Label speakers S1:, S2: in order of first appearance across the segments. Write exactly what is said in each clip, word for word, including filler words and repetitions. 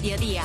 S1: Mediodía.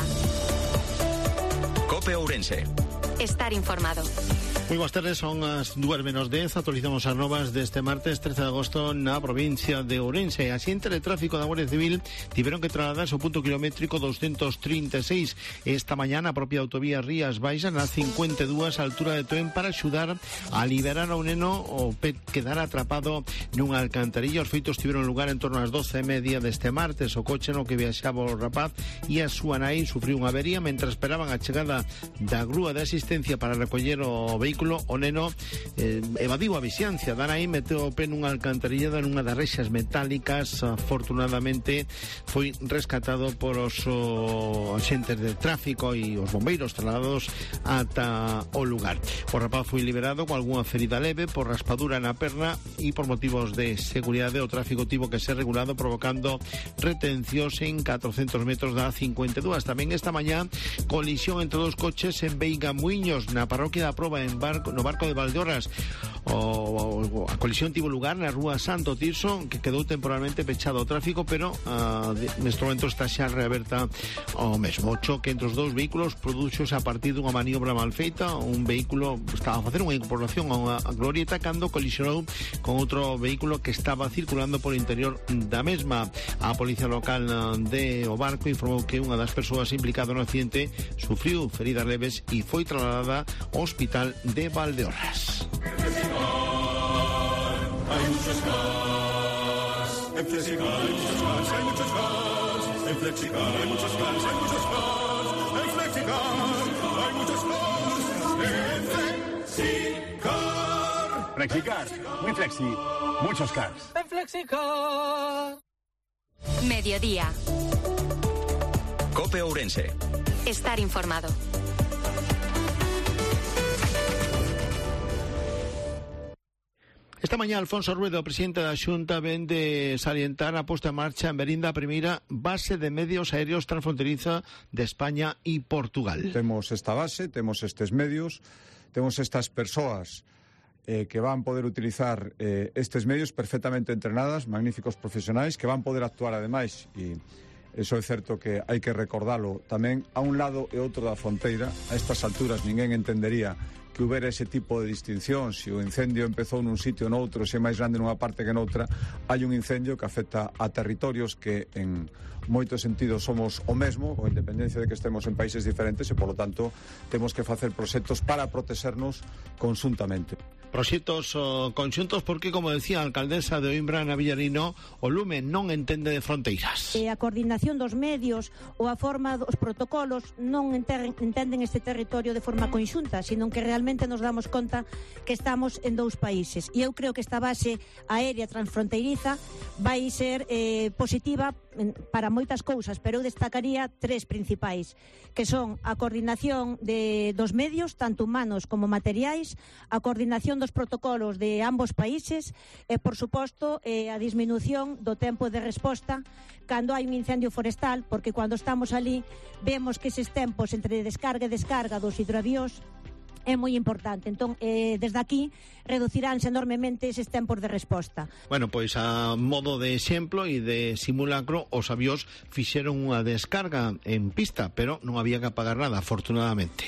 S2: COPE Ourense.
S1: Estar informado.
S3: Moi boas tardes, son as dúas menos dez. Actualizamos as novas deste martes trece de agosto na provincia de Ourense. A xente de tráfico da Guardia Civil tiveron que trasladarse ao punto kilométrico doscientos trinta e seis esta mañá na propia autovía Rías Baixas na cincuenta e dúas altura de Toen para axudar a liberar a un neno o pet quedar atrapado nunha alcantarilla. Os feitos tiveron lugar en torno ás doce e media deste martes. O coche no que viaxaba o rapaz e a súa nai sufriu unha avería mentre esperaban a chegada da grúa de asistencia para recoller o vehículo. O neno eh, evadiu a vixiancia. Danaí meteu o pé nunha alcantarillada nunha das rexas metálicas. Afortunadamente foi rescatado por os axentes de tráfico e os bombeiros trasladados ata o lugar. O rapaz foi liberado con algunha ferida leve por raspadura na perna e por motivos de seguridade o tráfico tivo que ser regulado provocando retencións en catrocentos metros da cincuenta e dúas. Tamén esta mañá colisión entre dos coches en Veiga Muiños na parroquia da Proba en Barco, no Barco de Valdeorras. O, o, a colisión tivo lugar na rúa Santo Tirso, que quedou temporalmente pechado ao tráfico, pero uh, neste momento está xa reaberta o mesmo. O choque entre os dous vehículos produxose a partir dunha maniobra mal feita. Un vehículo estaba a facer unha incorporación a unha glorieta cando colisionou con outro vehículo que estaba circulando por interior da mesma. A policía local de o Barco informou que unha das persoas implicadas no accidente sufriu feridas leves e foi trasladada ao hospital de Valdeorras.
S4: Hay muchos cars, en Flexicar hay muchos cars, hay muchos cars, en Flexicar hay muchos cars, hay muchos cars, en Flexicar hay muchos cars, en Flexicar.
S5: Flexicar, muy flexi, muchos cars.
S6: En Flexicar.
S1: Mediodía.
S2: COPE Ourense.
S1: Estar informado.
S3: Esta mañá Alfonso Rueda, o presidente da Xunta, ven de salientar a posta en marcha en Verín da primeira base de medios aéreos transfronteriza de España e Portugal.
S7: Temos esta base, temos estes medios, temos estas persoas eh, que van poder utilizar eh, estes medios perfectamente entrenadas, magníficos profesionais, que van poder actuar ademais, e eso é certo que hai que recordalo tamén, a un lado e outro da fronteira. A estas alturas ninguén entendería que houbera ese tipo de distinción. Se o incendio empezou nun sitio ou noutro, se é máis grande nunha parte que noutra, hai un incendio que afecta a territorios que en moitos sentidos somos o mesmo, con independencia de que estemos en países diferentes, e polo tanto temos que facer proxectos para protexernos conxuntamente.
S3: Proxectos uh, conxuntos porque, como decía a alcaldesa de Oimbra, Ana Villarino, o Lume non entende de fronteiras.
S8: E a coordinación dos medios ou a forma dos protocolos non entenden este territorio de forma conxunta, sino que realmente nos damos conta que estamos en dous países. E eu creo que esta base aérea transfronteiriza vai ser eh, positiva para moitas cousas, pero eu destacaría tres principais, que son a coordinación de, dos medios, tanto humanos como materiais, a coordinación dos protocolos de ambos países e, por suposto, eh, a disminución do tempo de resposta cando hai un incendio forestal, porque cando estamos ali vemos que eses tempos entre descarga e descarga dos hidroavións é moi importante. Entón, eh, desde aquí reduciránse enormemente eses tempos de resposta.
S3: Bueno, pois a modo de exemplo e de simulacro, os avións fixeron unha descarga en pista, pero non había que apagar nada, afortunadamente.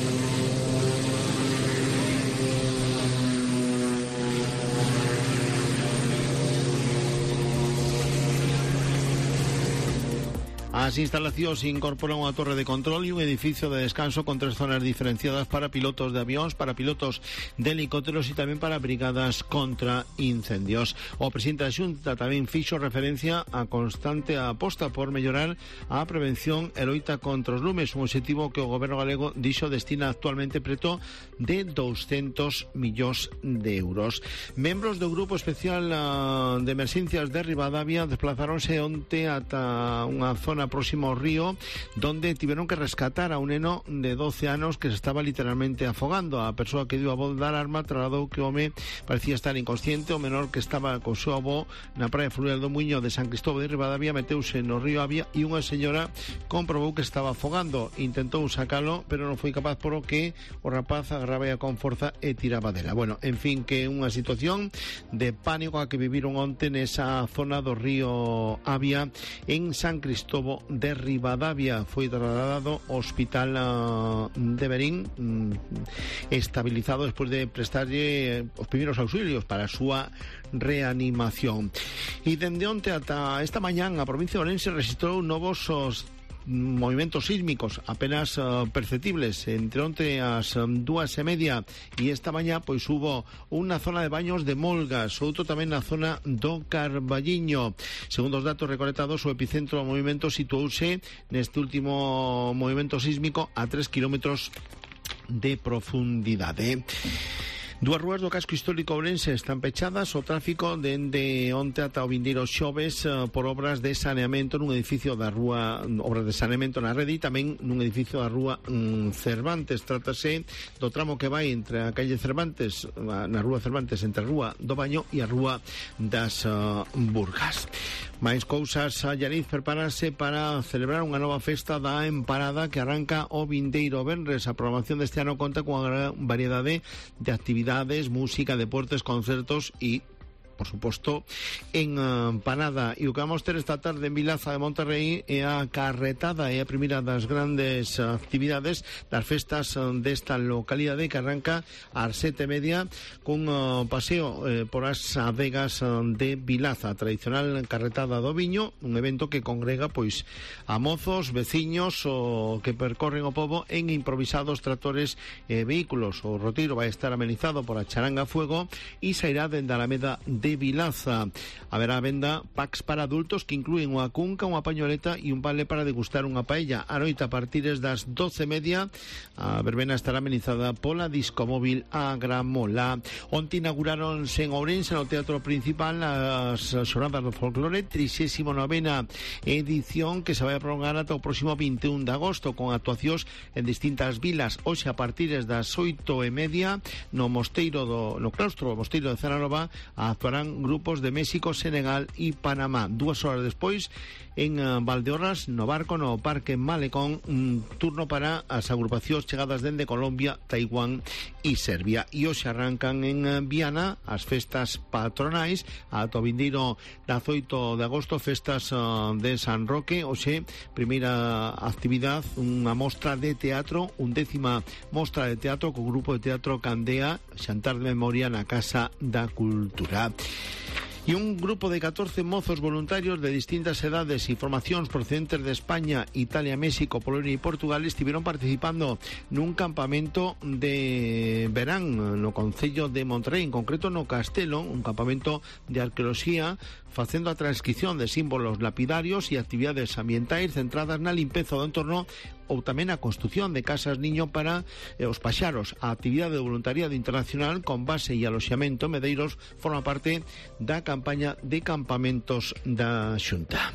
S3: As instalacións incorporan unha torre de control e un edificio de descanso con tres zonas diferenciadas para pilotos de avións, para pilotos de helicópteros e tamén para brigadas contra incendios. O presidente da Xunta tamén fixo referencia á constante aposta por mellorar a prevención e loita contra os lumes, un objetivo que o goberno galego dixo destina actualmente preto de douscentos millóns de euros. Membros do Grupo Especial de Emerxencias de Ribadavia desplazaronse onte ata unha zona próximo ao río, donde tiveron que rescatar a un neno de doce anos que se estaba literalmente afogando. A persoa que dio a voz da alarma trasladou que o home parecía estar inconsciente. O menor que estaba co seu avó na praia fluvial do Muiño de San Cristóbal de Ribadavia meteuse no río Avia e unha señora comprobou que estaba afogando. Intentou sacalo, pero non foi capaz, por o que o rapaz agarraba con forza e tiraba dela. Bueno, en fin, que unha situación de pánico a que viviron onte nesa zona do río Avia en San Cristóbal Pobo de Ribadavia. Foi trasladado ao Hospital uh, de Berín, um, estabilizado despois de prestarlle os primeiros auxilios para a súa reanimación. E dende onte ata esta mañán a provincia de Ourense registrou novos os movimentos sísmicos apenas uh, perceptibles entre onte as um, dúas e media e esta mañá pois hubo unha zona de baños de Molgas, outro tamén na zona do Carballiño. Segundo os datos recolectados, o epicentro do movimento situouse neste último movimento sísmico a tres kilómetros de profundidade. Dúas rúas do casco histórico ourense están pechadas o tráfico dende onte ata o vindeiro xoves uh, por obras de saneamento nun edificio da rúa, obras de saneamento na rede e tamén nun edificio da rúa um, Cervantes. Trátase do tramo que vai entre a calle Cervantes, na rúa Cervantes, entre a rúa do Baño e a rúa das uh, Burgas. Mais cousas, a Llariz prepárase para celebrar unha nova festa da Emparada que arranca o vindeiro venres. A programación deste ano conta con unha variedade de actividades, música, deportes, concertos e, por suposto, en uh, Empanada. E o que vamos ter esta tarde en Vilaza de Monterrey é a carretada, é a primeira das grandes uh, actividades das festas uh, desta localidade que arranca ás sete e media cun uh, paseo eh, por as adegas uh, de Vilaza, a tradicional carretada do viño, un evento que congrega pois a mozos, veciños o que percorren o pobo en improvisados tractores e eh, vehículos. O roteiro vai estar amenizado por a charanga Fuego e sairá dende a Alameda de de Vilaza. Haberá venda packs para adultos que inclúen unha cunca, unha pañoleta e un vale para degustar unha paella. A noite a partir das doce e media a verbena estará amenizada pola discomóvil a Gramola. Onte inauguraronse en Ourense no Teatro Principal as Xornadas do Folclore, trixésima novena edición que se vai a prolongar ata o próximo vinte e un de agosto con actuacións en distintas vilas. Hoxe a partir das oito e media no mosteiro do no claustro do mosteiro de Zanarova actuarán grupos de México, Senegal e Panamá. Dúas horas despois en uh, Valdeorras, no barco, no Parque Malecón, un turno para as agrupacións chegadas dende Colombia, Taiwán e Serbia. E hoxe arrancan en uh, Viana as festas patronais ata o vindeiro dezoito de agosto, festas uh, de San Roque. Hoxe, primeira actividade, unha mostra de teatro, undécima mostra de teatro co grupo de teatro Candea, xantar de memoria na Casa da Cultura. E un grupo de catorce mozos voluntarios de distintas edades e formacións procedentes de España, Italia, México, Polonia e Portugal estiveron participando nun campamento de verán no concello de Monterrey, en concreto no Castelo, un campamento de arqueoloxía facendo a transcripción de símbolos lapidarios e actividades ambientais centradas na limpeza do entorno ou tamén a construción de casas niño para eh, os paxaros. A actividade de voluntariado internacional con base e aloxamento Medeiros forma parte da campaña de campamentos da Xunta.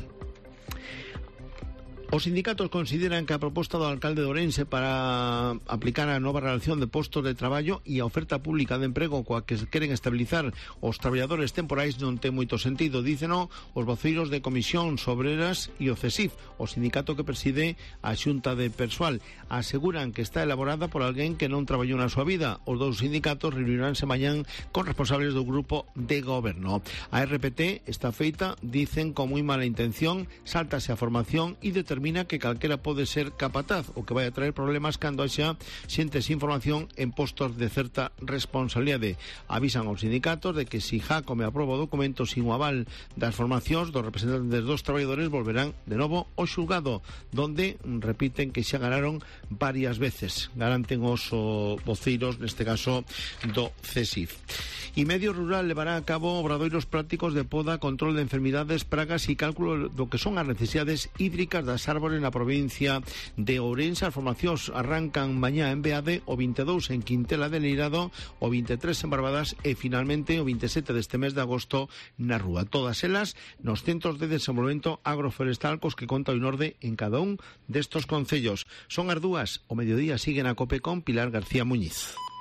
S3: Os sindicatos consideran que a proposta do alcalde de Ourense para aplicar a nova relación de postos de traballo e a oferta pública de emprego coa que queren estabilizar os traballadores temporais non ten moito sentido, díceno os voceiros de Comisións Obreras e o CESIF, o sindicato que preside a Xunta de Persoal. Aseguran que está elaborada por alguén que non traballou na súa vida. Os dous sindicatos reuniránse mañán con responsables do grupo de goberno. A R P T está feita, dicen, con moi mala intención, sáltase a formación e determina que calquera pode ser capataz, o que vai a traer problemas cando haxa xente sin formación en postos de certa responsabilidade. Avisan aos sindicatos de que si Jacome aproba o documento sin o aval das formacións dos representantes dos traballadores volverán de novo ao xulgado, donde repiten que xa ganaron varias veces, garanten os o, voceiros, neste caso do CESIF. E Medio Rural levará a cabo obradoiros prácticos de poda, control de enfermidades, pragas e cálculo do que son as necesidades hídricas das árbores na provincia de Ourense. As formacións arrancan mañá en Beade, o vinte e dous en Quintela de Leirado, o vinte e tres en Barbadas e finalmente o vinte e sete deste mes de agosto na Rúa. Todas elas nos centros de desenvolvemento agroforestal cos que conta o INORDE en cada un destos concellos. Son as dúas, o mediodía siguen a COPE con Pilar García Muñiz.